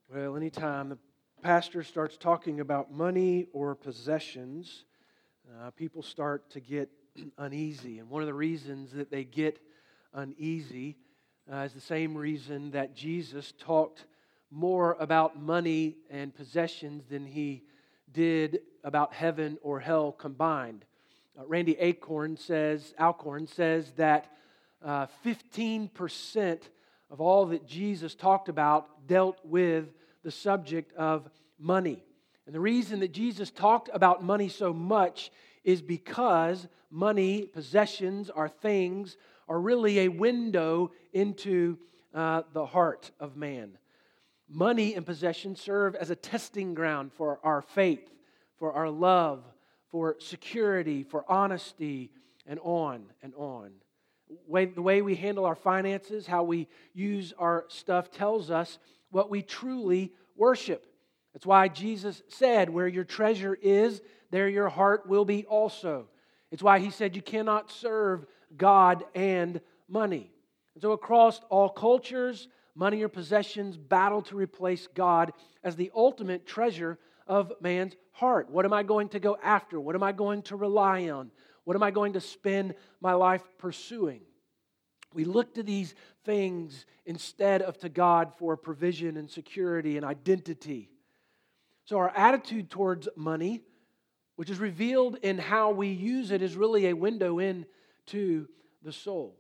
Well, anytime the pastor starts talking about money or possessions, people start to get uneasy. And one of the reasons that they get uneasy is the same reason that Jesus talked more about money and possessions than he did about heaven or hell combined. Randy Alcorn says that 15% of all that Jesus talked about dealt with the subject of money. And the reason that Jesus talked about money so much is because money, possessions, our things, are really a window into the heart of man. Money and possessions serve as a testing ground for our faith, for our love, for security, for honesty, and on and on. The way we handle our finances, how we use our stuff tells us what we truly worship. That's why Jesus said, where your treasure is, there your heart will be also. It's why He said you cannot serve God and money. And so across all cultures, money or possessions battle to replace God as the ultimate treasure of man's heart. What am I going to go after? What am I going to rely on? What am I going to spend my life pursuing? We look to these things instead of to God for provision and security and identity. So our attitude towards money, which is revealed in how we use it, is really a window into the soul.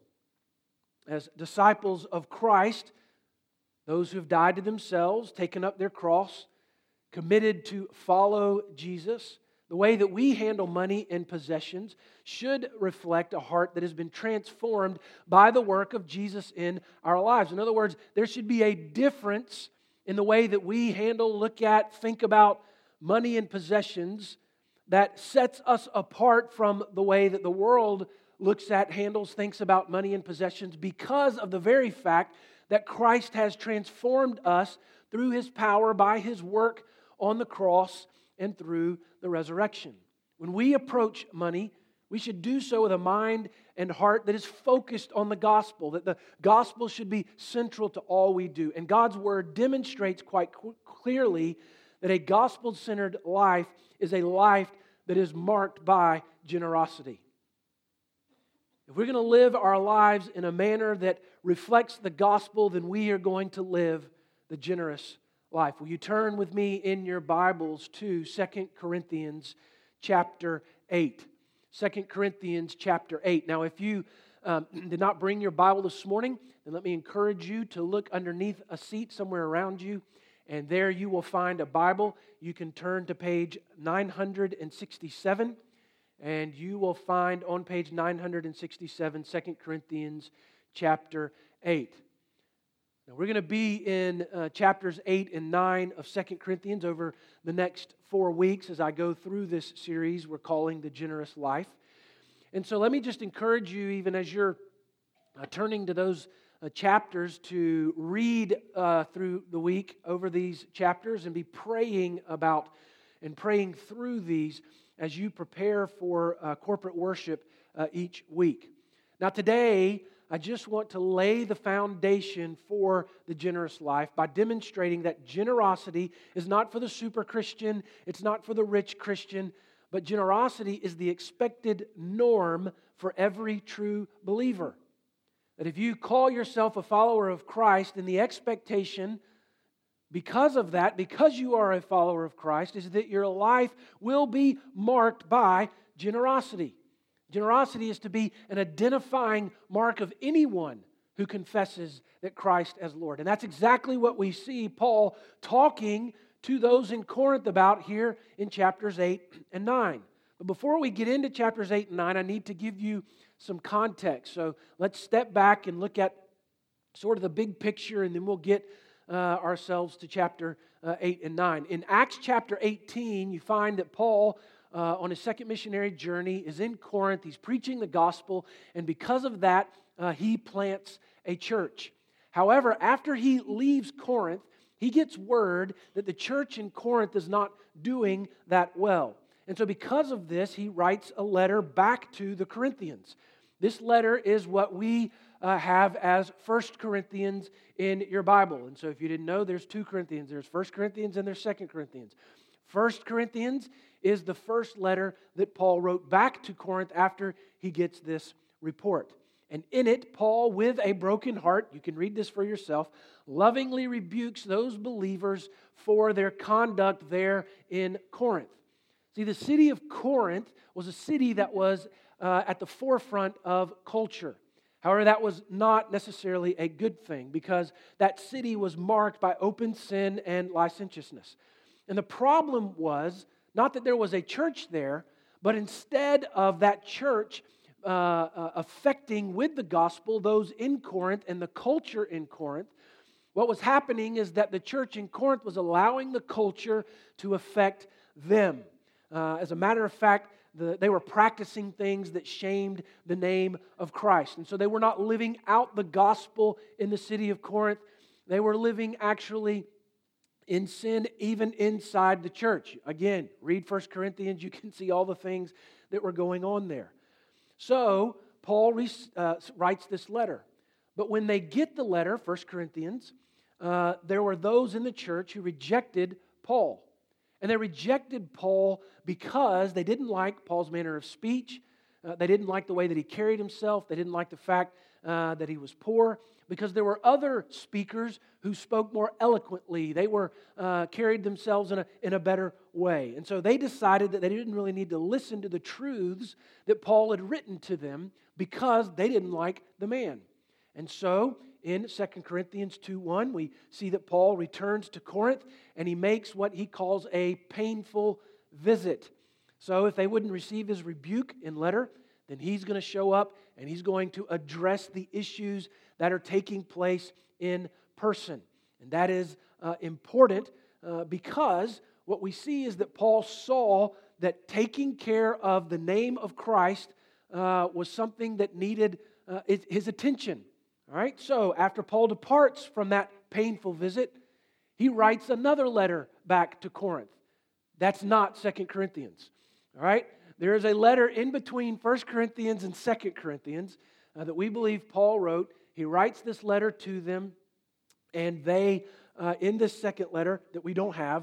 As disciples of Christ, those who have died to themselves, taken up their cross, committed to follow Jesus, the way that we handle money and possessions should reflect a heart that has been transformed by the work of Jesus in our lives. In other words, there should be a difference in the way that we handle, look at, think about money and possessions that sets us apart from the way that the world looks at, handles, thinks about money and possessions because of the very fact that Christ has transformed us through His power by His work on the cross and through the resurrection. When we approach money, we should do so with a mind and heart that is focused on the gospel, that the gospel should be central to all we do. And God's Word demonstrates quite clearly that a gospel-centered life is a life that is marked by generosity. If we're going to live our lives in a manner that reflects the gospel, then we are going to live the generous life. Will you turn with me in your Bibles to 2 Corinthians chapter 8. 2 Corinthians chapter 8. Now, if you did not bring your Bible this morning, then let me encourage you to look underneath a seat somewhere around you, and there you will find a Bible. You can turn to page 967, and you will find on page 967, 2 Corinthians chapter 8. Now, we're going to be in chapters 8 and 9 of 2 Corinthians over the next 4 weeks as I go through this series we're calling The Generous Life. And so let me just encourage you, even as you're turning to those chapters, to read through the week over these chapters and be praying about and praying through these as you prepare for corporate worship each week. Now today, I just want to lay the foundation for the generous life by demonstrating that generosity is not for the super Christian, it's not for the rich Christian, but generosity is the expected norm for every true believer. That if you call yourself a follower of Christ, then the expectation because of that, because you are a follower of Christ, is that your life will be marked by generosity. Generosity is to be an identifying mark of anyone who confesses that Christ as Lord. And that's exactly what we see Paul talking to those in Corinth about here in chapters 8 and 9. But before we get into chapters 8 and 9, I need to give you some context. So let's step back and look at sort of the big picture, and then we'll get ourselves to chapter 8 and 9. In Acts chapter 18, you find that Paul, on his second missionary journey, is in Corinth. He's preaching the gospel, and because of that, he plants a church. However, after he leaves Corinth, he gets word that the church in Corinth is not doing that well. And so because of this, he writes a letter back to the Corinthians. This letter is what we have as 1 Corinthians in your Bible. And so if you didn't know, there's 2 Corinthians. There's 1 Corinthians and there's 2 Corinthians. 1 Corinthians is the first letter that Paul wrote back to Corinth after he gets this report. And in it, Paul, with a broken heart, you can read this for yourself, lovingly rebukes those believers for their conduct there in Corinth. See, the city of Corinth was a city that was at the forefront of culture. However, that was not necessarily a good thing because that city was marked by open sin and licentiousness. And the problem was not that there was a church there, but instead of that church affecting with the gospel those in Corinth and the culture in Corinth, what was happening is that the church in Corinth was allowing the culture to affect them. As a matter of fact, they were practicing things that shamed the name of Christ. And so they were not living out the gospel in the city of Corinth. They were living actually in sin even inside the church. Again, read 1 Corinthians. You can see all the things that were going on there. So Paul writes this letter. But when they get the letter, 1 Corinthians, there were those in the church who rejected Paul. And they rejected Paul because they didn't like Paul's manner of speech. They didn't like the way that he carried himself. They didn't like the fact that he was poor. Because there were other speakers who spoke more eloquently. They were carried themselves in a better way. And so they decided that they didn't really need to listen to the truths that Paul had written to them because they didn't like the man. And so in 2 Corinthians 2:1, we see that Paul returns to Corinth and he makes what he calls a painful visit. So if they wouldn't receive his rebuke in letter, then he's going to show up and he's going to address the issues that are taking place in person. And that is important because what we see is that Paul saw that taking care of the name of Christ was something that needed his attention. All right, so after Paul departs from that painful visit, he writes another letter back to Corinth. That's not 2 Corinthians. All right, there is a letter in between 1 Corinthians and 2 Corinthians that we believe Paul wrote. He writes this letter to them, and they, in this second letter that we don't have,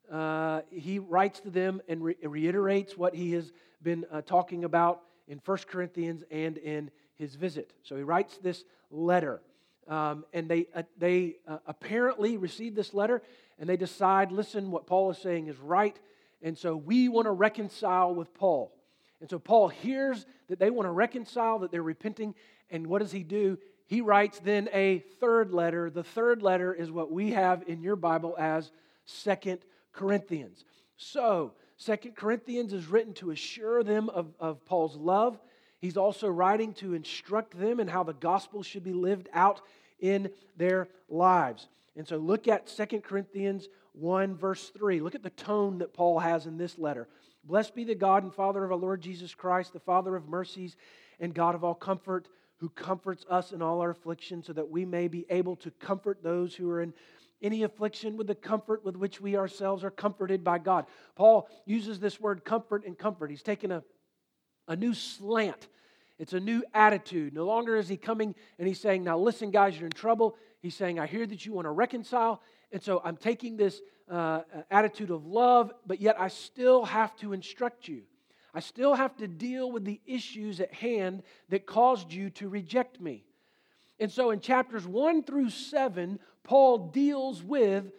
he writes to them and reiterates what he has been talking about in 1 Corinthians and in his visit. So he writes this letter, and they apparently receive this letter, and they decide, listen, what Paul is saying is right, and so we want to reconcile with Paul. And so Paul hears that they want to reconcile, that they're repenting, and what does he do? He writes then a third letter. The third letter is what we have in your Bible as 2 Corinthians. So 2 Corinthians is written to assure them of Paul's love. He's also writing to instruct them in how the gospel should be lived out in their lives. And so look at 2 Corinthians 1 verse 3. Look at the tone that Paul has in this letter. Blessed be the God and Father of our Lord Jesus Christ, the Father of mercies and God of all comfort, who comforts us in all our affliction, so that we may be able to comfort those who are in any affliction with the comfort with which we ourselves are comforted by God. Paul uses this word comfort and comfort. He's taken a new slant. It's a new attitude. No longer is he coming and he's saying, now listen guys, you're in trouble. He's saying, I hear that you want to reconcile. And so I'm taking this attitude of love, but yet I still have to instruct you. I still have to deal with the issues at hand that caused you to reject me. And so in chapters 1 through 7, Paul deals with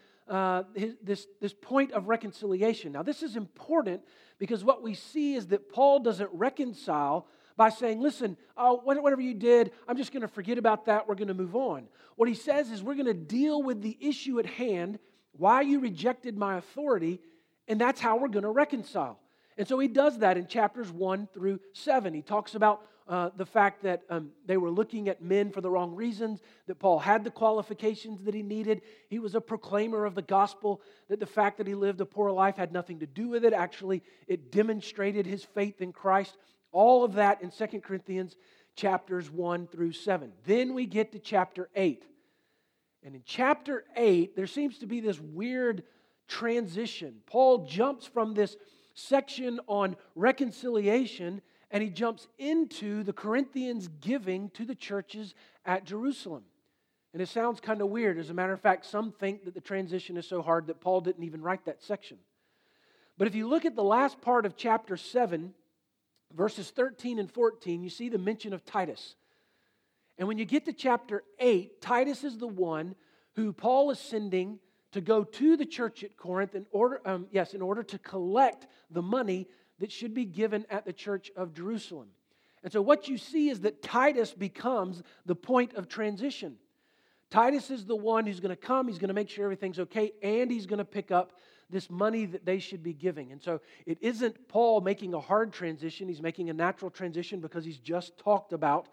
this point of reconciliation. Now this is important because what we see is that Paul doesn't reconcile by saying, listen, whatever you did, I'm just going to forget about that. We're going to move on. What he says is we're going to deal with the issue at hand, why you rejected my authority, and that's how we're going to reconcile. And so he does that in chapters 1 through 7. He talks about the fact that they were looking at men for the wrong reasons, that Paul had the qualifications that he needed. He was a proclaimer of the gospel, that the fact that he lived a poor life had nothing to do with it. Actually, it demonstrated his faith in Christ. All of that in 2 Corinthians chapters 1 through 7. Then we get to chapter 8. And in chapter 8, there seems to be this weird transition. Paul jumps from this section on reconciliation and he jumps into the Corinthians giving to the churches at Jerusalem. And it sounds kind of weird. As a matter of fact, some think that the transition is so hard that Paul didn't even write that section. But if you look at the last part of chapter 7, verses 13 and 14, you see the mention of Titus. And when you get to chapter 8, Titus is the one who Paul is sending to go to the church at Corinth in order to collect the money that should be given at the church of Jerusalem. And so what you see is that Titus becomes the point of transition. Titus is the one who's going to come, he's going to make sure everything's okay, and he's going to pick up this money that they should be giving. And so it isn't Paul making a hard transition, he's making a natural transition because he's just talked about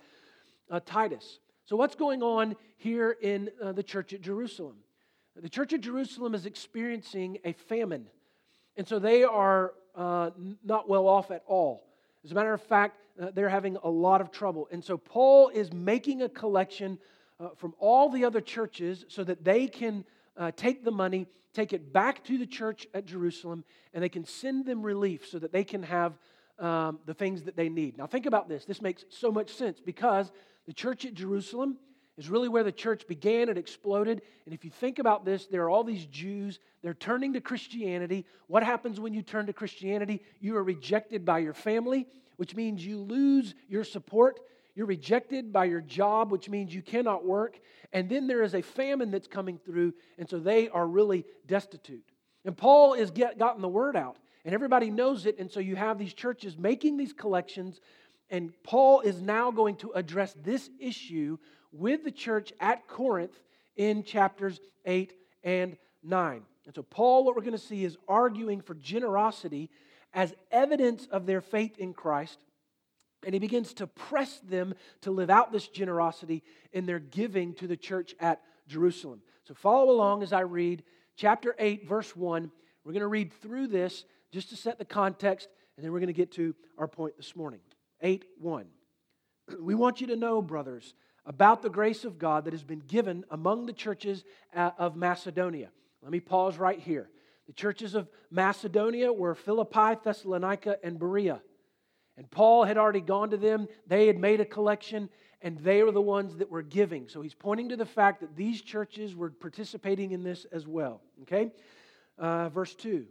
Titus. So what's going on here in the church at Jerusalem? The church at Jerusalem is experiencing a famine. And so they are not well off at all. As a matter of fact, they're having a lot of trouble. And so Paul is making a collection from all the other churches so that they can take the money, take it back to the church at Jerusalem, and they can send them relief so that they can have the things that they need. Now think about this. This makes so much sense because the church at Jerusalem is really where the church began. It exploded. And if you think about this, there are all these Jews. They're turning to Christianity. What happens when you turn to Christianity? You are rejected by your family, which means you lose your support. You're rejected by your job, which means you cannot work. And then there is a famine that's coming through, and so they are really destitute. And Paul has gotten the word out, and everybody knows it, and so you have these churches making these collections, and Paul is now going to address this issue with the church at Corinth in chapters 8 and 9. And so Paul, what we're going to see, is arguing for generosity as evidence of their faith in Christ. And he begins to press them to live out this generosity in their giving to the church at Jerusalem. So follow along as I read chapter 8, verse 1. We're going to read through this just to set the context, and then we're going to get to our point this morning. 8:1. We want you to know, brothers, about the grace of God that has been given among the churches of Macedonia. Let me pause right here. The churches of Macedonia were Philippi, Thessalonica, and Berea. And Paul had already gone to them. They had made a collection, and they were the ones that were giving. So he's pointing to the fact that these churches were participating in this as well. Okay? Verse 2.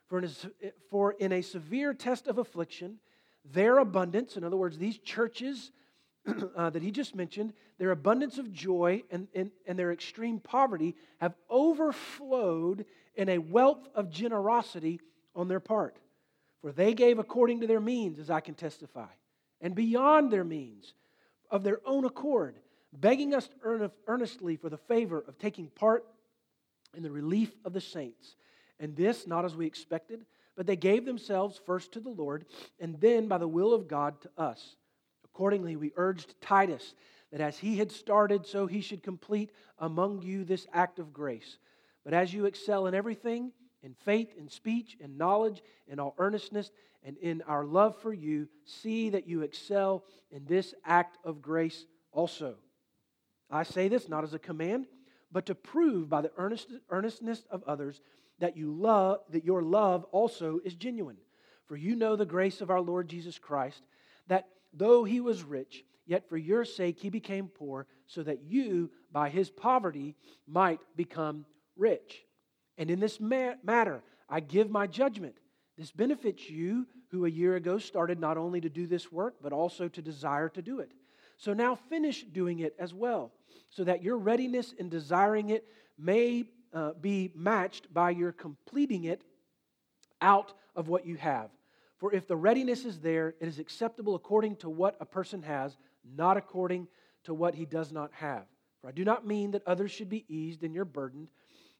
For in a severe test of affliction, their abundance, in other words, these churches that he just mentioned, their abundance of joy and their extreme poverty have overflowed in a wealth of generosity on their part. For they gave according to their means, as I can testify, and beyond their means, of their own accord, begging us earnestly for the favor of taking part in the relief of the saints. And this, not as we expected, but they gave themselves first to the Lord, and then by the will of God to us. Accordingly, we urged Titus that as he had started, so he should complete among you this act of grace. But as you excel in everything, in faith, in speech, in knowledge, in all earnestness, and in our love for you, see that you excel in this act of grace also. I say this not as a command, but to prove by the earnestness of others that your love also is genuine. For you know the grace of our Lord Jesus Christ, that though he was rich, yet for your sake he became poor, so that you, by his poverty, might become rich. And in this matter, I give my judgment. This benefits you who a year ago started not only to do this work, but also to desire to do it. So now finish doing it as well, so that your readiness in desiring it may be matched by your completing it out of what you have. For if the readiness is there, it is acceptable according to what a person has, not according to what he does not have. For I do not mean that others should be eased and you burdened,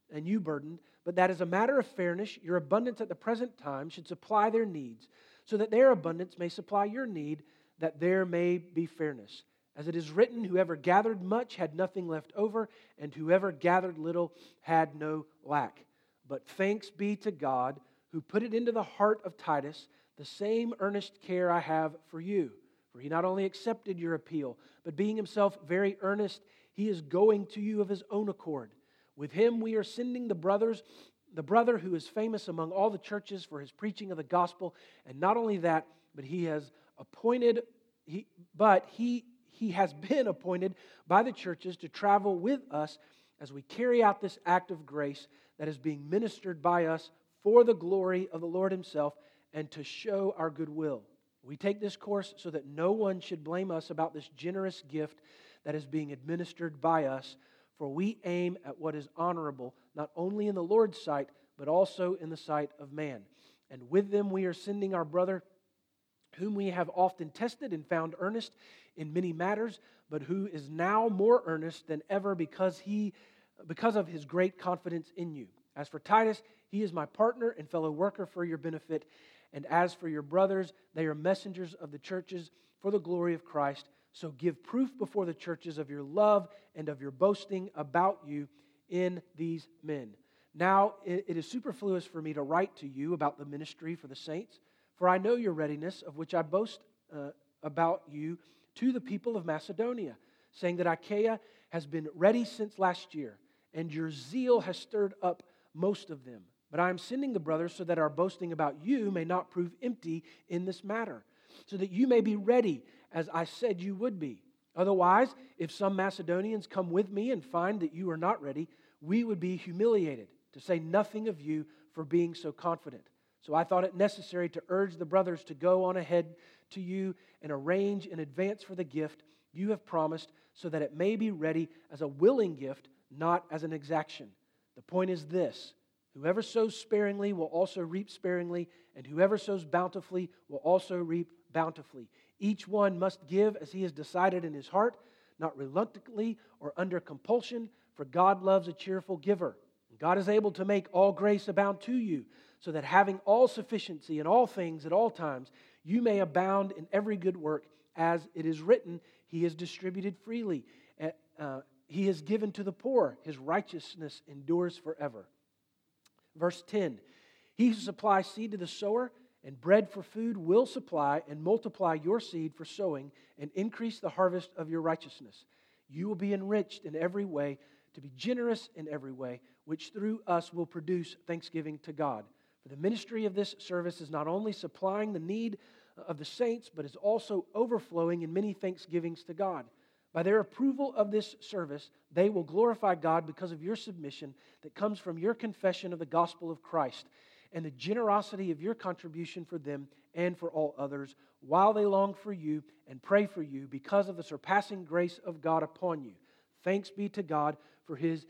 but that as a matter of fairness, your abundance at the present time should supply their needs, so that their abundance may supply your need, that there may be fairness. As it is written, whoever gathered much had nothing left over, and whoever gathered little had no lack. But thanks be to God, who put it into the heart of Titus the same earnest care I have for you. For he not only accepted your appeal, but being himself very earnest, he is going to you of his own accord. With him we are sending the brother who is famous among all the churches for his preaching of the gospel. And not only that, but he has appointed, he he has been appointed by the churches to travel with us as we carry out this act of grace that is being ministered by us for the glory of the Lord himself and to show our goodwill. We take this course so that no one should blame us about this generous gift that is being administered by us, for we aim at what is honorable, not only in the Lord's sight, but also in the sight of man. And with them we are sending our brother, whom we have often tested and found earnest in many matters, but who is now more earnest than ever because of his great confidence in you. As for Titus, he is my partner and fellow worker for your benefit. And as for your brothers, they are messengers of the churches for the glory of Christ. So give proof before the churches of your love and of your boasting about you in these men. Now it is superfluous for me to write to you about the ministry for the saints, for I know your readiness, of which I boast about you to the people of Macedonia, saying that Achaia has been ready since last year, and your zeal has stirred up most of them. But I am sending the brothers so that our boasting about you may not prove empty in this matter, so that you may be ready as I said you would be. Otherwise, if some Macedonians come with me and find that you are not ready, we would be humiliated, to say nothing of you for being so confident. So I thought it necessary to urge the brothers to go on ahead to you and arrange in advance for the gift you have promised, so that it may be ready as a willing gift, not as an exaction. The point is this: whoever sows sparingly will also reap sparingly, and whoever sows bountifully will also reap bountifully. Each one must give as he has decided in his heart, not reluctantly or under compulsion, for God loves a cheerful giver. God is able to make all grace abound to you, so that having all sufficiency in all things at all times, you may abound in every good work, as it is written, He has distributed freely. He has given to the poor. His righteousness endures forever. Verse 10, He who supplies seed to the sower and bread for food will supply and multiply your seed for sowing and increase the harvest of your righteousness. You will be enriched in every way, to be generous in every way, which through us will produce thanksgiving to God. For the ministry of this service is not only supplying the need of the saints, but is also overflowing in many thanksgivings to God. By their approval of this service, they will glorify God because of your submission that comes from your confession of the gospel of Christ and the generosity of your contribution for them and for all others, while they long for you and pray for you because of the surpassing grace of God upon you. Thanks be to God for His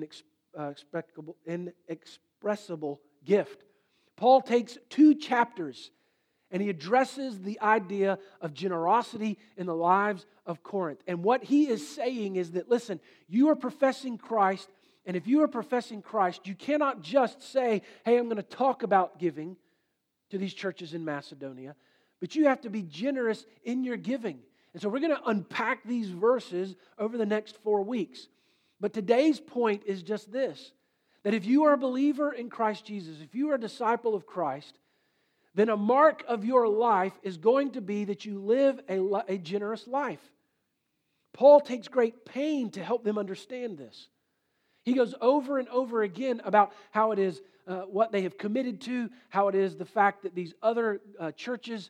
inexpressible gift. Paul takes 2 chapters and he addresses the idea of generosity in the lives of Corinth. And what he is saying is that, listen, you are professing Christ, and if you are professing Christ, you cannot just say, hey, I'm going to talk about giving to these churches in Macedonia, but you have to be generous in your giving. And so we're going to unpack these verses over the next 4 weeks. But today's point is just this, that if you are a believer in Christ Jesus, if you are a disciple of Christ, then a mark of your life is going to be that you live a generous life. Paul takes great pain to help them understand this. He goes over and over again about how it is what they have committed to, how it is the fact that these other churches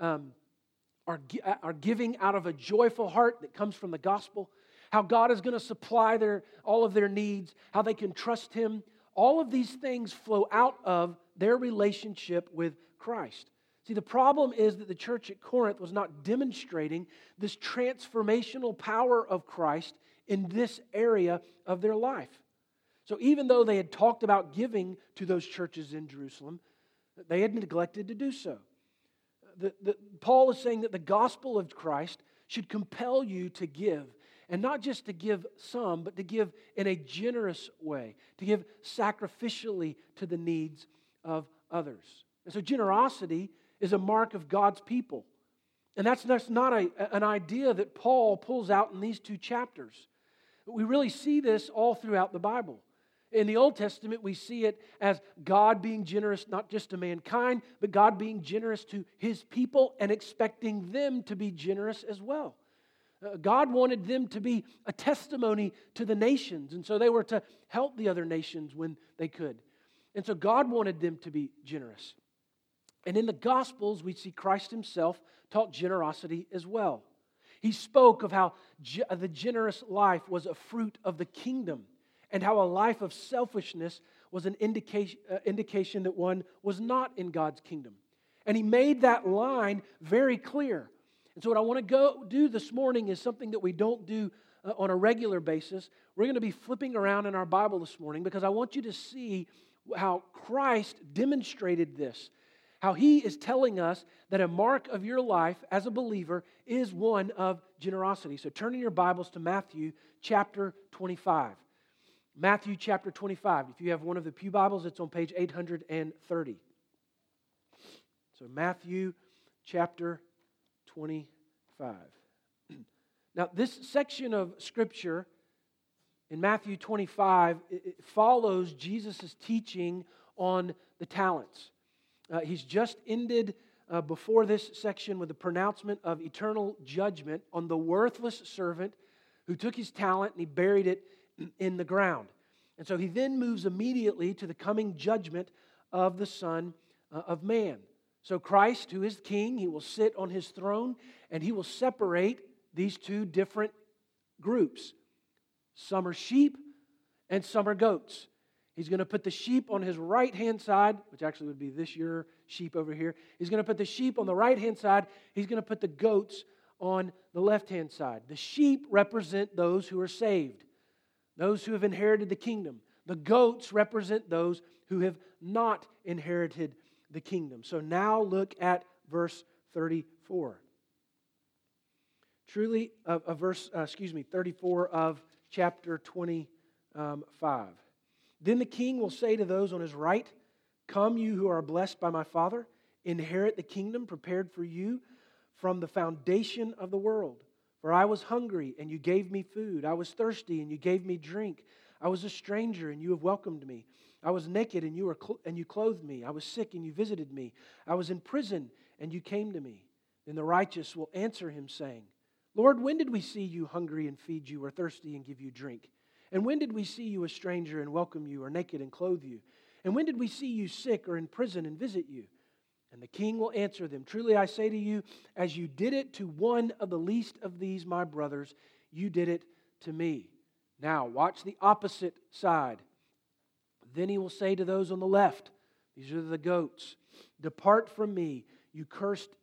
are giving out of a joyful heart that comes from the gospel, how God is going to supply all of their needs, how they can trust Him. All of these things flow out of their relationship with Christ. See, the problem is that the church at Corinth was not demonstrating this transformational power of Christ in this area of their life. So even though they had talked about giving to those churches in Jerusalem, they had neglected to do so. Paul is saying that the gospel of Christ should compel you to give, and not just to give some, but to give in a generous way, to give sacrificially to the needs of others. And so generosity is a mark of God's people. And that's not an idea that Paul pulls out in these 2 chapters. We really see this all throughout the Bible. In the Old Testament, we see it as God being generous not just to mankind, but God being generous to His people and expecting them to be generous as well. God wanted them to be a testimony to the nations, and so they were to help the other nations when they could. And so God wanted them to be generous. And in the Gospels, we see Christ Himself taught generosity as well. He spoke of how the generous life was a fruit of the kingdom and how a life of selfishness was an indication that one was not in God's kingdom. And he made that line very clear. And so what I want to go do this morning is something that we don't do on a regular basis. We're going to be flipping around in our Bible this morning because I want you to see how Christ demonstrated this. How He is telling us that a mark of your life as a believer is one of generosity. So turn in your Bibles to Matthew chapter 25. Matthew chapter 25. If you have one of the Pew Bibles, it's on page 830. So Matthew chapter 25. Now this section of Scripture in Matthew 25, it follows Jesus' teaching on the talents. He's just ended before this section with the pronouncement of eternal judgment on the worthless servant who took his talent and he buried it in the ground. And so he then moves immediately to the coming judgment of the Son of Man. So Christ, who is King, He will sit on His throne and He will separate these two different groups. Some are sheep and some are goats. He's going to put the sheep on His right-hand side, which actually would be this your sheep over here. He's going to put the sheep on the right-hand side. He's going to put the goats on the left-hand side. The sheep represent those who are saved, those who have inherited the kingdom. The goats represent those who have not inherited the kingdom. So now look at verse 34. 34 of chapter 25. Then the king will say to those on his right, "Come, you who are blessed by my Father, inherit the kingdom prepared for you from the foundation of the world. For I was hungry, and you gave me food. I was thirsty, and you gave me drink. I was a stranger, and you have welcomed me. I was naked, and you clothed me. I was sick, and you visited me. I was in prison, and you came to me." Then the righteous will answer him, saying, "Lord, when did we see you hungry and feed you, or thirsty and give you drink? And when did we see you a stranger and welcome you, or naked and clothe you? And when did we see you sick or in prison and visit you?" And the king will answer them, "Truly I say to you, as you did it to one of the least of these my brothers, you did it to me." Now watch the opposite side. Then he will say to those on the left, these are the goats, "Depart from me, you cursed,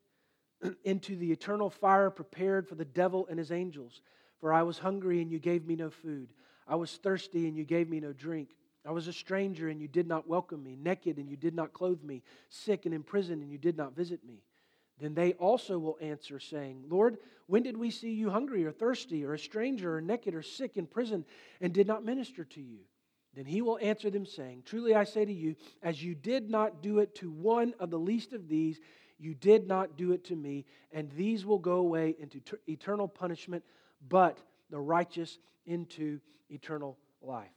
into the eternal fire prepared for the devil and his angels. For I was hungry and you gave me no food. I was thirsty and you gave me no drink. I was a stranger and you did not welcome me, naked and you did not clothe me, sick and in prison and you did not visit me." Then they also will answer, saying, "Lord, when did we see you hungry or thirsty or a stranger or naked or sick in prison and did not minister to you?" Then he will answer them, saying, "Truly I say to you, as you did not do it to one of the least of these, you did not do it to me, and these will go away into eternal punishment, but the righteous into eternal life."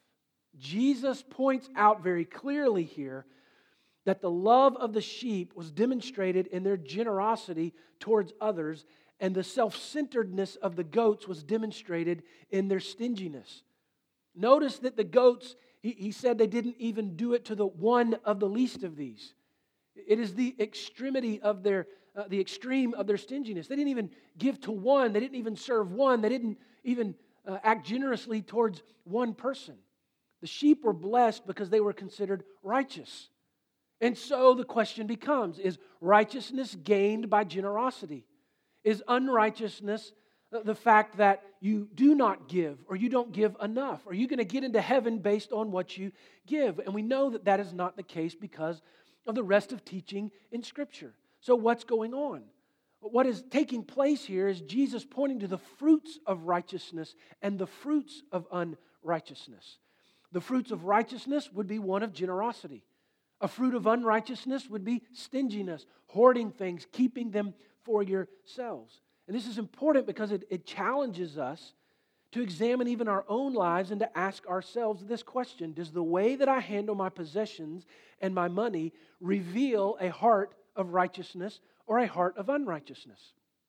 Jesus points out very clearly here that the love of the sheep was demonstrated in their generosity towards others, and the self-centeredness of the goats was demonstrated in their stinginess. Notice that the goats, he said they didn't even do it to the one of the least of these. It is the extremity of the extreme of their stinginess. They didn't even give to one. They didn't even serve one. They didn't even act generously towards one person. The sheep were blessed because they were considered righteous. And so the question becomes, is righteousness gained by generosity? Is unrighteousness the fact that you do not give or you don't give enough? Are you going to get into heaven based on what you give? And we know that that is not the case because of the rest of teaching in Scripture. So what's going on? What is taking place here is Jesus pointing to the fruits of righteousness and the fruits of unrighteousness. The fruits of righteousness would be one of generosity. A fruit of unrighteousness would be stinginess, hoarding things, keeping them for yourselves. And this is important because it challenges us to examine even our own lives and to ask ourselves this question: does the way that I handle my possessions and my money reveal a heart of righteousness or a heart of unrighteousness?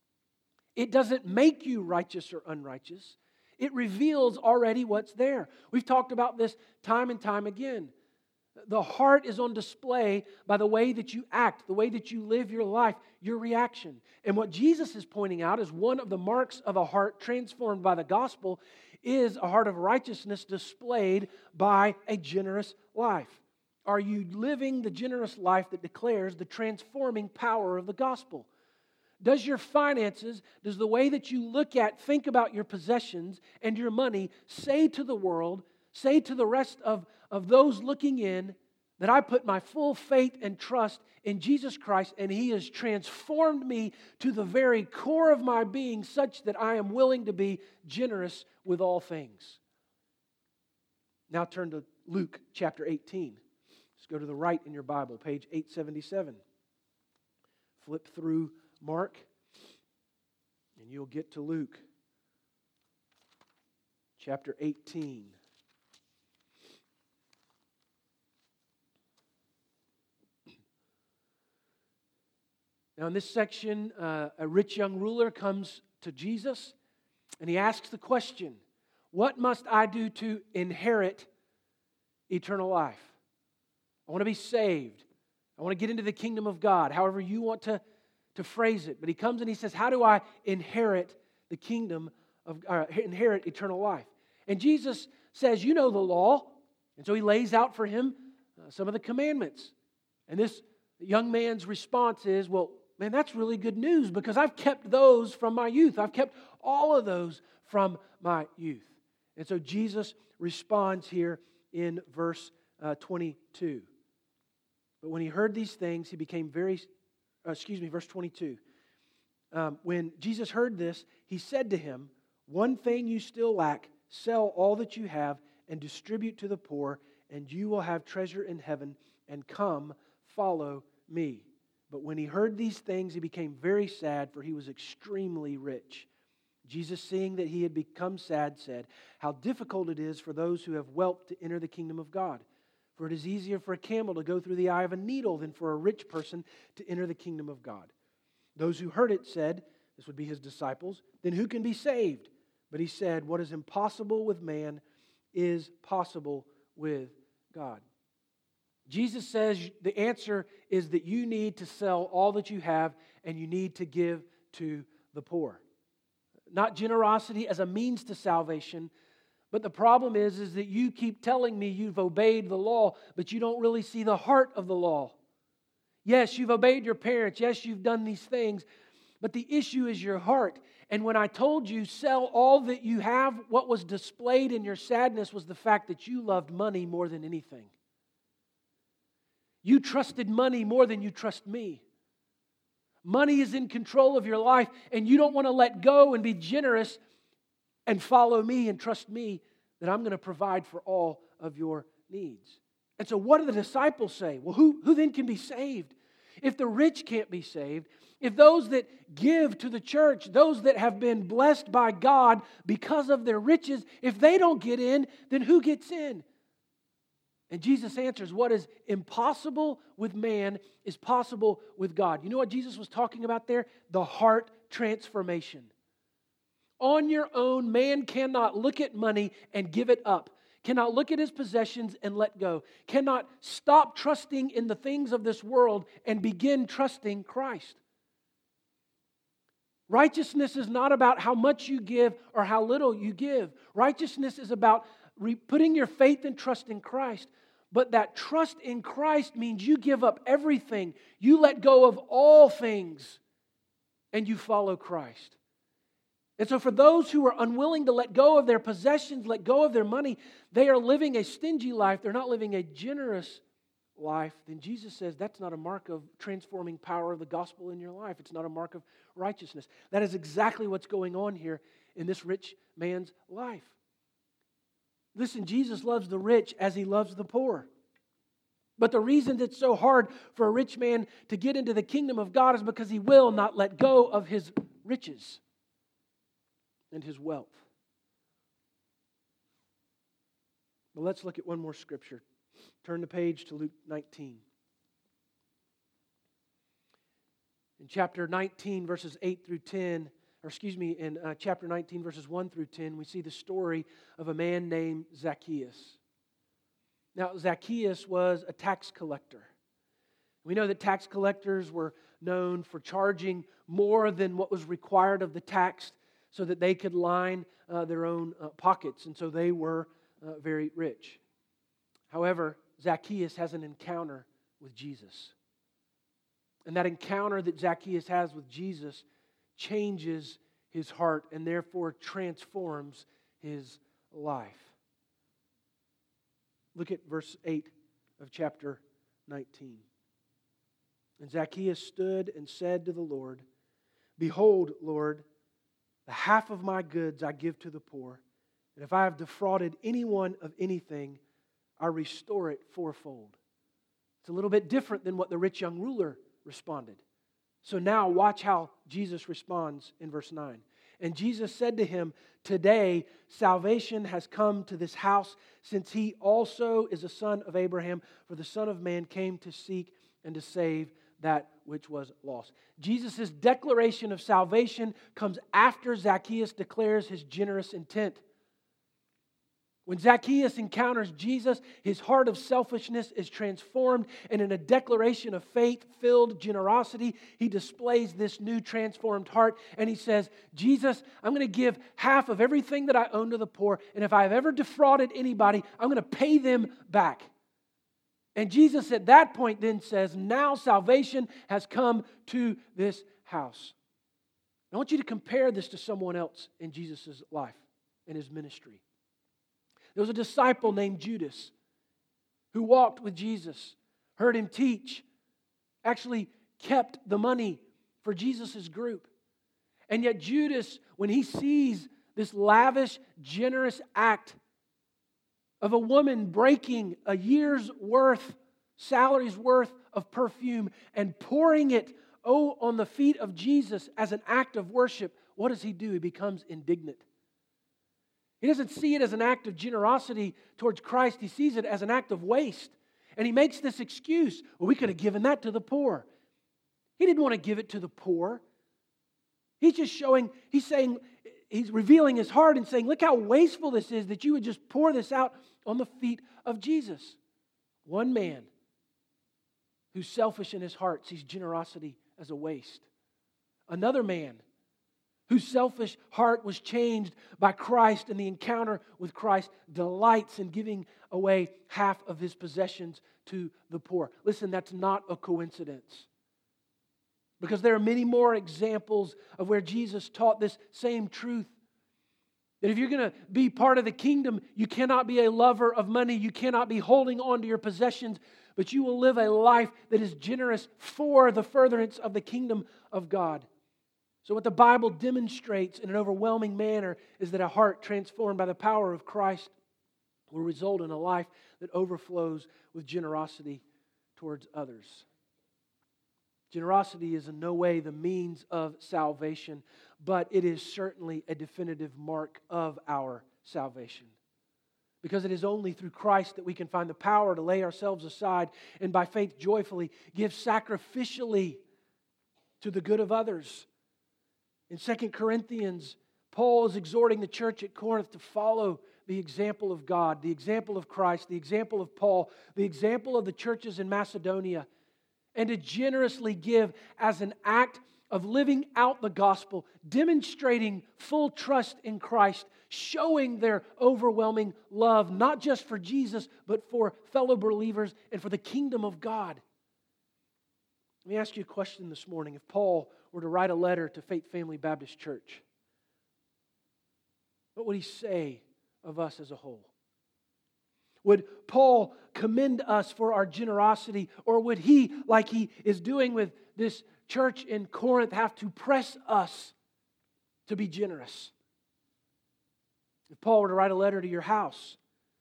It doesn't make you righteous or unrighteous. It reveals already what's there. We've talked about this time and time again. The heart is on display by the way that you act, the way that you live your life, your reaction. And what Jesus is pointing out is one of the marks of a heart transformed by the gospel is a heart of righteousness displayed by a generous life. Are you living the generous life that declares the transforming power of the gospel? Does your finances, does the way that you think about your possessions and your money say to the world, say to the rest of those looking in, that I put my full faith and trust in Jesus Christ and He has transformed me to the very core of my being such that I am willing to be generous with all things? Now turn to Luke chapter 18. Let's go to the right in your Bible, page 877. Flip through Mark and you'll get to Luke chapter 18. Now in this section, a rich young ruler comes to Jesus and he asks the question, what must I do to inherit eternal life? I want to be saved. I want to get into the kingdom of God, however you want to phrase it. But he comes and he says, how do I inherit the kingdom of, inherit eternal life? And Jesus says, you know the law. And so he lays out for him some of the commandments. And this young man's response is, well, man, that's really good news because I've kept those from my youth. I've kept all of those from my youth. And so Jesus responds here in verse 22. But when he heard these things, he became verse 22. When Jesus heard this, he said to him, one thing you still lack, sell all that you have and distribute to the poor, and you will have treasure in heaven, and come, follow me. But when he heard these things, he became very sad, for he was extremely rich. Jesus, seeing that he had become sad, said, how difficult it is for those who have wealth to enter the kingdom of God. For it is easier for a camel to go through the eye of a needle than for a rich person to enter the kingdom of God. Those who heard it said, this would be his disciples, then who can be saved? But he said, what is impossible with man is possible with God. Jesus says the answer is that you need to sell all that you have and you need to give to the poor. Not generosity as a means to salvation, but the problem is that you keep telling me you've obeyed the law, but you don't really see the heart of the law. Yes, you've obeyed your parents. Yes, you've done these things, but the issue is your heart. And when I told you sell all that you have, what was displayed in your sadness was the fact that you loved money more than anything. You trusted money more than you trust me. Money is in control of your life, and you don't want to let go and be generous and follow me and trust me that I'm going to provide for all of your needs. And so what do the disciples say? Well, who then can be saved? If the rich can't be saved, if those that give to the church, those that have been blessed by God because of their riches, if they don't get in, then who gets in? And Jesus answers, what is impossible with man is possible with God. You know what Jesus was talking about there? The heart transformation. On your own, man cannot look at money and give it up. Cannot look at his possessions and let go. Cannot stop trusting in the things of this world and begin trusting Christ. Righteousness is not about how much you give or how little you give. Righteousness is about putting your faith and trust in Christ. But that trust in Christ means you give up everything. You let go of all things and you follow Christ. And so for those who are unwilling to let go of their possessions, let go of their money, they are living a stingy life. They're not living a generous life. Then Jesus says that's not a mark of transforming power of the gospel in your life. It's not a mark of righteousness. That is exactly what's going on here in this rich man's life. Listen, Jesus loves the rich as He loves the poor. But the reason it's so hard for a rich man to get into the kingdom of God is because he will not let go of his riches and his wealth. But let's look at one more scripture. Turn the page to Luke 19. In chapter 19, verses 8 through 10, in chapter 19, verses 1 through 10, we see the story of a man named Zacchaeus. Now, Zacchaeus was a tax collector. We know that tax collectors were known for charging more than what was required of the tax so that they could line their own pockets, and so they were very rich. However, Zacchaeus has an encounter with Jesus. And that encounter that Zacchaeus has with Jesus changes his heart and therefore transforms his life. Look at verse 8 of chapter 19. And Zacchaeus stood and said to the Lord, "Behold, Lord, the half of my goods I give to the poor, and if I have defrauded anyone of anything, I restore it fourfold." It's a little bit different than what the rich young ruler responded. So now watch how Jesus responds in verse 9. And Jesus said to him, "Today salvation has come to this house, since he also is a son of Abraham, for the Son of Man came to seek and to save that which was lost." Jesus' declaration of salvation comes after Zacchaeus declares his generous intent. When Zacchaeus encounters Jesus, his heart of selfishness is transformed, and in a declaration of faith-filled generosity, he displays this new transformed heart, and he says, "Jesus, I'm going to give half of everything that I own to the poor, and if I've ever defrauded anybody, I'm going to pay them back." And Jesus at that point then says, "Now salvation has come to this house." I want you to compare this to someone else in Jesus' life, in his ministry. There was a disciple named Judas who walked with Jesus, heard him teach, actually kept the money for Jesus' group. And yet Judas, when he sees this lavish, generous act of a woman breaking a year's worth, salary's worth of perfume and pouring it on the feet of Jesus as an act of worship, what does he do? He becomes indignant. He doesn't see it as an act of generosity towards Christ. He sees it as an act of waste. And he makes this excuse, "Well, we could have given that to the poor." He didn't want to give it to the poor. He's revealing his heart and saying, "Look how wasteful this is that you would just pour this out on the feet of Jesus." One man who's selfish in his heart sees generosity as a waste. Another man whose selfish heart was changed by Christ and the encounter with Christ delights in giving away half of his possessions to the poor. Listen, that's not a coincidence. Because there are many more examples of where Jesus taught this same truth. That if you're going to be part of the kingdom, you cannot be a lover of money. You cannot be holding on to your possessions, but you will live a life that is generous for the furtherance of the kingdom of God. So what the Bible demonstrates in an overwhelming manner is that a heart transformed by the power of Christ will result in a life that overflows with generosity towards others. Generosity is in no way the means of salvation, but it is certainly a definitive mark of our salvation. Because it is only through Christ that we can find the power to lay ourselves aside and by faith joyfully give sacrificially to the good of others. In 2 Corinthians, Paul is exhorting the church at Corinth to follow the example of God, the example of Christ, the example of Paul, the example of the churches in Macedonia, and to generously give as an act of living out the gospel, demonstrating full trust in Christ, showing their overwhelming love, not just for Jesus, but for fellow believers and for the kingdom of God. Let me ask you a question this morning. If Paul were to write a letter to Faith Family Baptist Church, what would he say of us as a whole? Would Paul commend us for our generosity, or would he, like he is doing with this church in Corinth, have to press us to be generous? If Paul were to write a letter to your house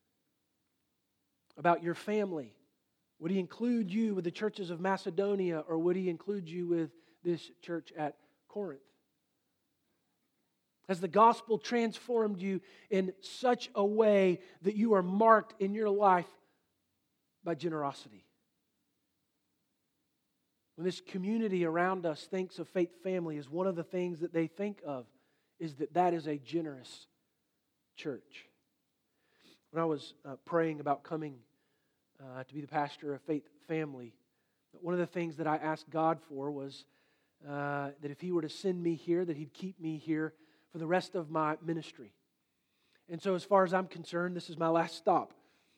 about your family, would he include you with the churches of Macedonia, or would he include you with this church at Corinth? Has the gospel transformed you in such a way that you are marked in your life by generosity? When this community around us thinks of Faith Family, is one of the things that they think of is that is a generous church. When I was praying about coming to be the pastor of Faith Family. But one of the things that I asked God for was that if He were to send me here, that He'd keep me here for the rest of my ministry. And so as far as I'm concerned, this is my last stop.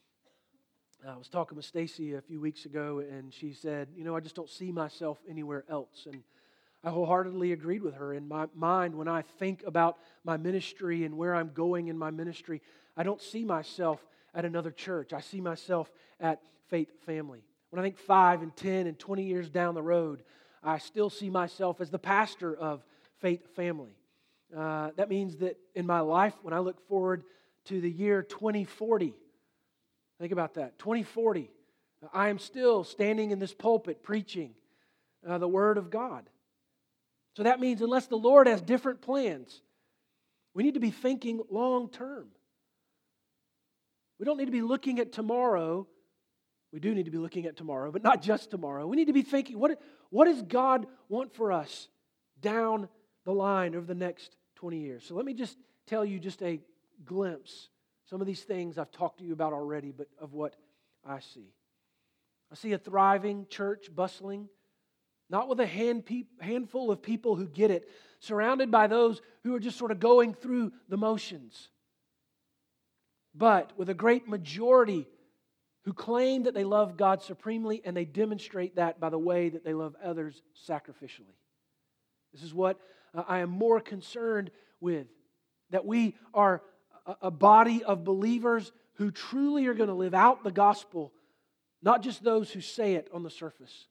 I was talking with Stacy a few weeks ago, and she said, I just don't see myself anywhere else. And I wholeheartedly agreed with her. In my mind, when I think about my ministry and where I'm going in my ministry, I don't see myself at another church. I see myself at Faith Family. When I think 5 and 10 and 20 years down the road, I still see myself as the pastor of Faith Family. That means that in my life, when I look forward to the year 2040, think about that, 2040, I am still standing in this pulpit preaching the Word of God. So that means unless the Lord has different plans, we need to be thinking long term. We don't need to be looking at tomorrow. We do need to be looking at tomorrow, but not just tomorrow. We need to be thinking, what does God want for us down the line over the next 20 years? So let me just tell you just a glimpse. Some of these things I've talked to you about already, but of what I see. I see a thriving church, bustling, not with a handful of people who get it, surrounded by those who are just sort of going through the motions, but with a great majority who claim that they love God supremely, and they demonstrate that by the way that they love others sacrificially. This is what I am more concerned with, that we are a body of believers who truly are going to live out the gospel, not just those who say it on the surface.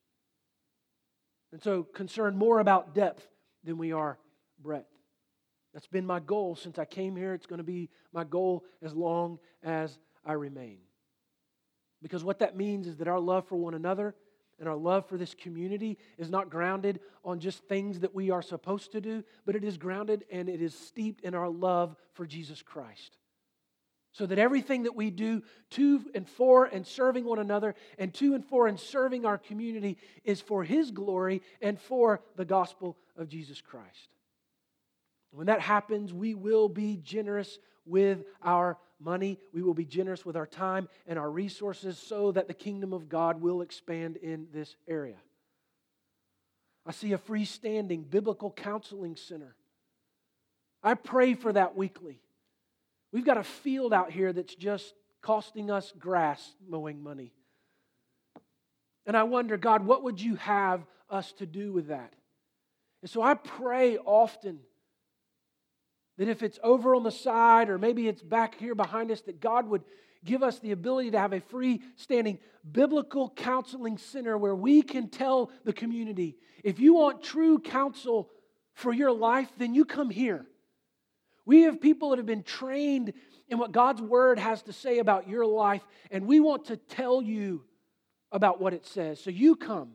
And so concerned more about depth than we are breadth. That's been my goal since I came here. It's going to be my goal as long as I remain. Because what that means is that our love for one another and our love for this community is not grounded on just things that we are supposed to do, but it is grounded and it is steeped in our love for Jesus Christ. So that everything that we do to and for and serving one another and to and for and serving our community is for His glory and for the gospel of Jesus Christ. When that happens, we will be generous with our money. We will be generous with our time and our resources so that the kingdom of God will expand in this area. I see a freestanding biblical counseling center. I pray for that weekly. We've got a field out here that's just costing us grass mowing money. And I wonder, God, what would you have us to do with that? And so I pray often that if it's over on the side or maybe it's back here behind us, that God would give us the ability to have a freestanding biblical counseling center where we can tell the community, if you want true counsel for your life, then you come here. We have people that have been trained in what God's Word has to say about your life, and we want to tell you about what it says. So you come.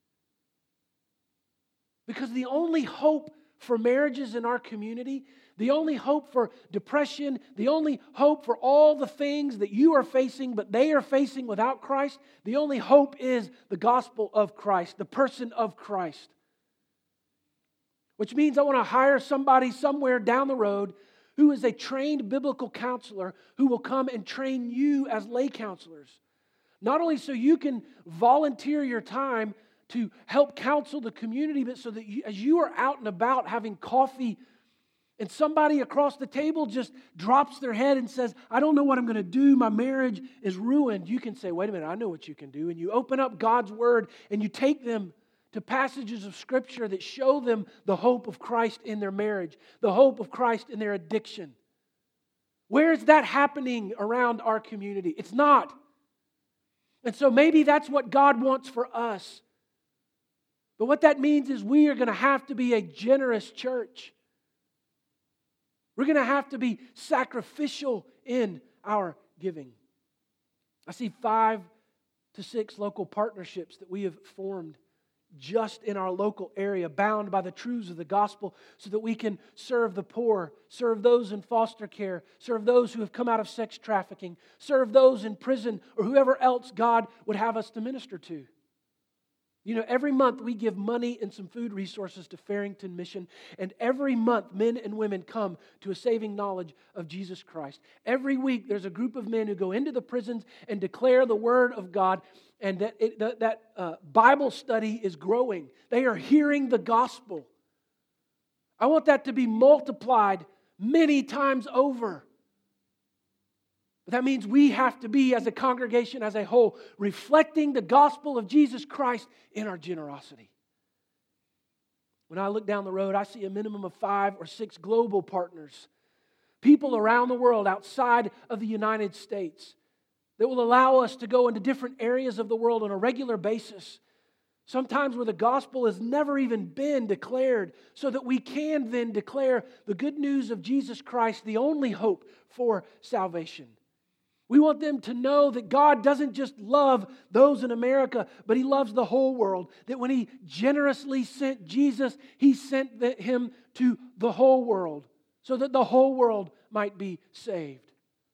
Because the only hope for marriages in our community, the only hope for depression, the only hope for all the things that you are facing but they are facing without Christ, the only hope is the gospel of Christ, the person of Christ. Which means I want to hire somebody somewhere down the road who is a trained biblical counselor who will come and train you as lay counselors. Not only so you can volunteer your time to help counsel the community, but so that as you are out and about having coffee and somebody across the table just drops their head and says, I don't know what I'm going to do, my marriage is ruined, you can say, wait a minute, I know what you can do. And you open up God's Word and you take them to passages of Scripture that show them the hope of Christ in their marriage, the hope of Christ in their addiction. Where is that happening around our community? It's not. And so maybe that's what God wants for us. But what that means is we are going to have to be a generous church. We're going to have to be sacrificial in our giving. I see 5 to 6 local partnerships that we have formed just in our local area, bound by the truths of the gospel so that we can serve the poor, serve those in foster care, serve those who have come out of sex trafficking, serve those in prison, or whoever else God would have us to minister to. You know, every month we give money and some food resources to Farrington Mission, and every month men and women come to a saving knowledge of Jesus Christ. Every week there's a group of men who go into the prisons and declare the Word of God, and that Bible study is growing. They are hearing the gospel. I want that to be multiplied many times over. But that means we have to be, as a congregation, as a whole, reflecting the gospel of Jesus Christ in our generosity. When I look down the road, I see a minimum of 5 or 6 global partners, people around the world outside of the United States, that will allow us to go into different areas of the world on a regular basis, sometimes where the gospel has never even been declared, so that we can then declare the good news of Jesus Christ, the only hope for salvation. We want them to know that God doesn't just love those in America, but He loves the whole world. That when He generously sent Jesus, He sent Him to the whole world, so that the whole world might be saved.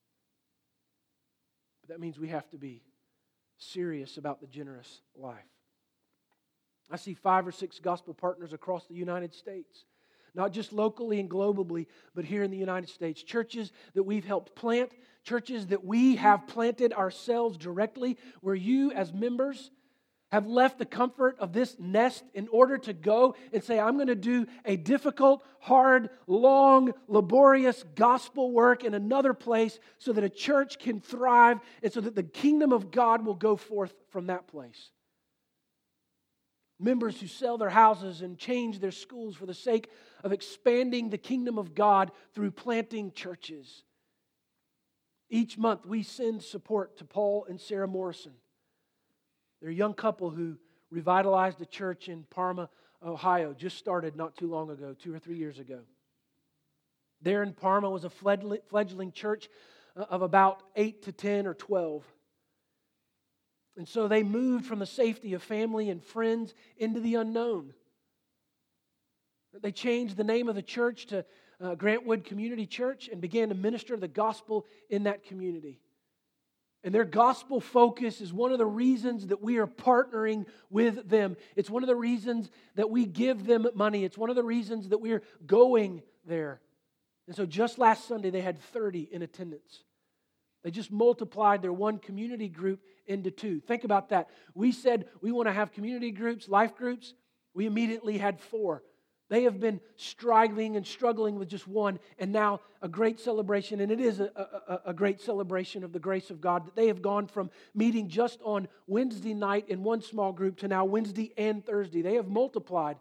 But that means we have to be serious about the generous life. I see 5 or 6 gospel partners across the United States. Not just locally and globally, but here in the United States. Churches that we've helped plant, churches that we have planted ourselves directly, where you as members have left the comfort of this nest in order to go and say, I'm going to do a difficult, hard, long, laborious gospel work in another place so that a church can thrive and so that the kingdom of God will go forth from that place. Members who sell their houses and change their schools for the sake of expanding the kingdom of God through planting churches. Each month we send support to Paul and Sarah Morrison. They're a young couple who revitalized a church in Parma, Ohio, just started not too long ago, 2 or 3 years ago. There in Parma was a fledgling church of about 8 to 10 or 12. And so they moved from the safety of family and friends into the unknown. They changed the name of the church to Grantwood Community Church and began to minister the gospel in that community. And their gospel focus is one of the reasons that we are partnering with them. It's one of the reasons that we give them money. It's one of the reasons that we're going there. And so just last Sunday they had 30 in attendance. They just multiplied their one community group into 2. Think about that. We said we want to have community groups, life groups. We immediately had 4. They have been striving and struggling with just one, and now a great celebration, and it is a great celebration of the grace of God, that they have gone from meeting just on Wednesday night in one small group to now Wednesday and Thursday. They have multiplied.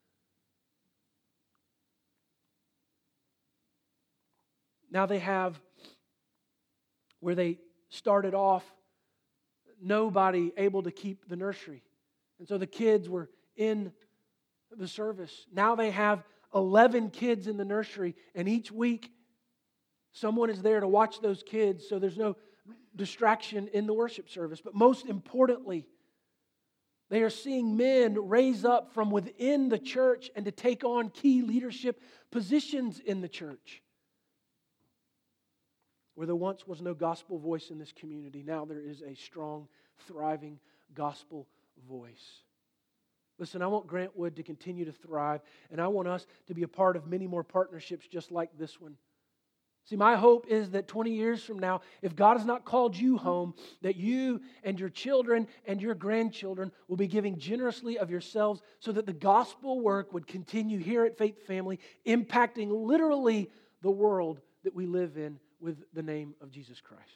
Now they have, where they started off, nobody able to keep the nursery. And so the kids were in the service. Now they have 11 kids in the nursery, and each week someone is there to watch those kids so there's no distraction in the worship service. But most importantly, they are seeing men raise up from within the church and to take on key leadership positions in the church. Where there once was no gospel voice in this community, now there is a strong, thriving gospel voice. Listen, I want Grantwood to continue to thrive, and I want us to be a part of many more partnerships just like this one. See, my hope is that 20 years from now, if God has not called you home, that you and your children and your grandchildren will be giving generously of yourselves so that the gospel work would continue here at Faith Family, impacting literally the world that we live in with the name of Jesus Christ.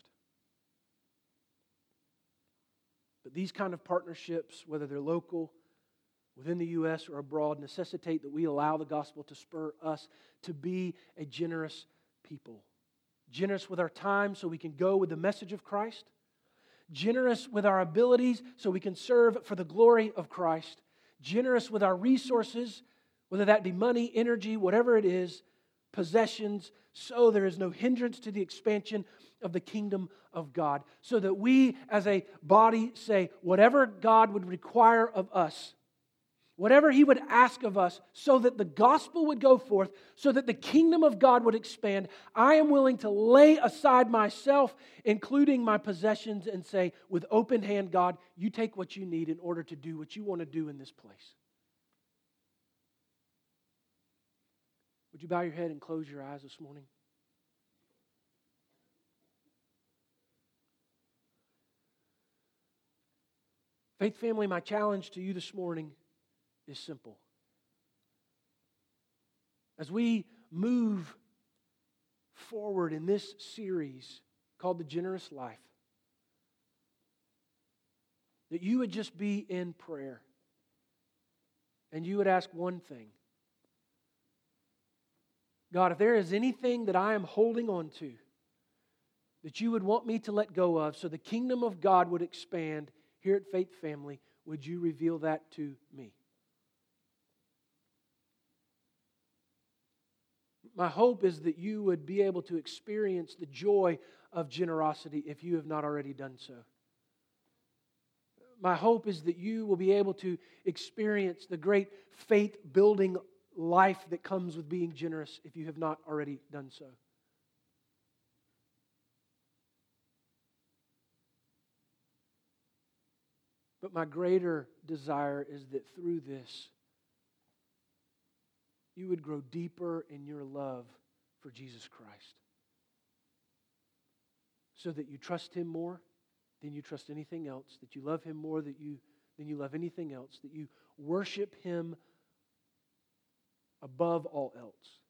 But these kind of partnerships, whether they're local, within the U.S. or abroad, necessitate that we allow the gospel to spur us to be a generous people. Generous with our time so we can go with the message of Christ. Generous with our abilities so we can serve for the glory of Christ. Generous with our resources, whether that be money, energy, whatever it is, possessions, so there is no hindrance to the expansion of the kingdom of God. So that we as a body say, whatever God would require of us, whatever He would ask of us so that the gospel would go forth, so that the kingdom of God would expand, I am willing to lay aside myself, including my possessions, and say, with open hand, God, you take what you need in order to do what you want to do in this place. Would you bow your head and close your eyes this morning? Faith family, my challenge to you this morning is simple. As we move forward in this series called The Generous Life, that you would just be in prayer and you would ask one thing. God, if there is anything that I am holding on to that you would want me to let go of so the kingdom of God would expand here at Faith Family, would you reveal that to me? My hope is that you would be able to experience the joy of generosity if you have not already done so. My hope is that you will be able to experience the great faith-building life that comes with being generous if you have not already done so. But my greater desire is that through this, you would grow deeper in your love for Jesus Christ. So that you trust Him more than you trust anything else, that you love Him more than you love anything else, that you worship Him above all else.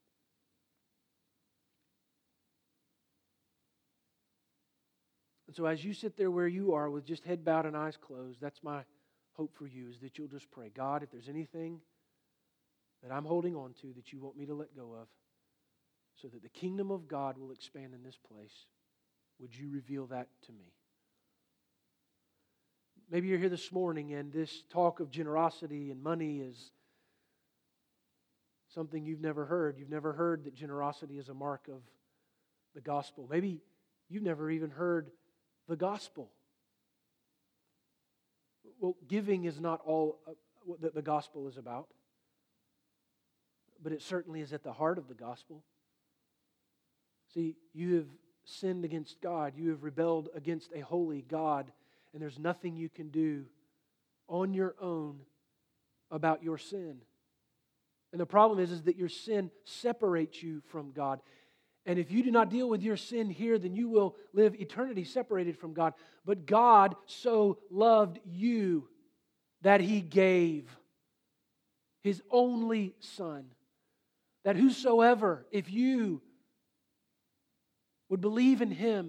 And so as you sit there where you are with just head bowed and eyes closed, that's my hope for you, is that you'll just pray, God, if there's anything that I'm holding on to that you want me to let go of so that the kingdom of God will expand in this place, would you reveal that to me? Maybe you're here this morning and this talk of generosity and money is something you've never heard. You've never heard that generosity is a mark of the gospel. Maybe you've never even heard the gospel. Well, giving is not all that the gospel is about, but it certainly is at the heart of the gospel. See, you have sinned against God. You have rebelled against a holy God, and there's nothing you can do on your own about your sin. And the problem is that your sin separates you from God. And if you do not deal with your sin here, then you will live eternity separated from God. But God so loved you that He gave His only Son, that whosoever, if you would believe in Him,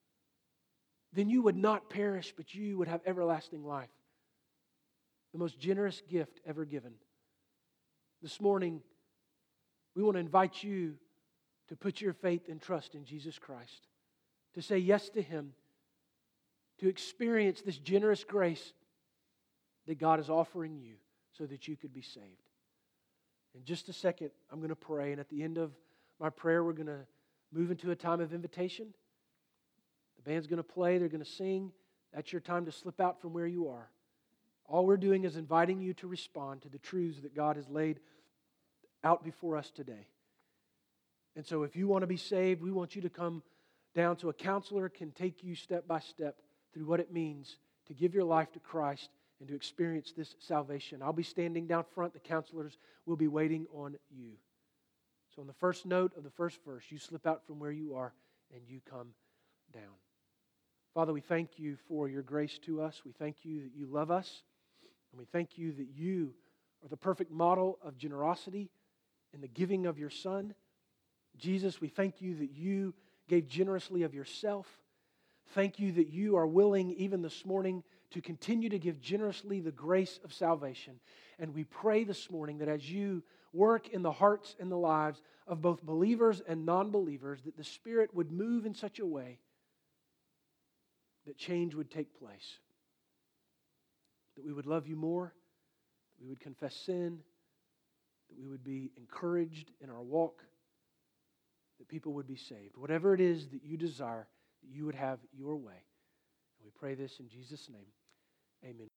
then you would not perish, but you would have everlasting life. The most generous gift ever given. This morning, we want to invite you to put your faith and trust in Jesus Christ, to say yes to Him, to experience this generous grace that God is offering you so that you could be saved. In just a second, I'm going to pray, and at the end of my prayer, we're going to move into a time of invitation. The band's going to play, they're going to sing. That's your time to slip out from where you are. All we're doing is inviting you to respond to the truths that God has laid out before us today. And so if you want to be saved, we want you to come down to a counselor who can take you step by step through what it means to give your life to Christ and to experience this salvation. I'll be standing down front. The counselors will be waiting on you. So on the first note of the first verse, you slip out from where you are and you come down. Father, we thank you for your grace to us. We thank you that you love us. And we thank you that you are the perfect model of generosity in the giving of your Son. Jesus, we thank you that you gave generously of yourself. Thank you that you are willing, even this morning, to continue to give generously the grace of salvation. And we pray this morning that as you work in the hearts and the lives of both believers and non-believers, that the Spirit would move in such a way that change would take place. That we would love you more, that we would confess sin, that we would be encouraged in our walk, that people would be saved. Whatever it is that you desire, that you would have your way. And we pray this in Jesus' name. Amen.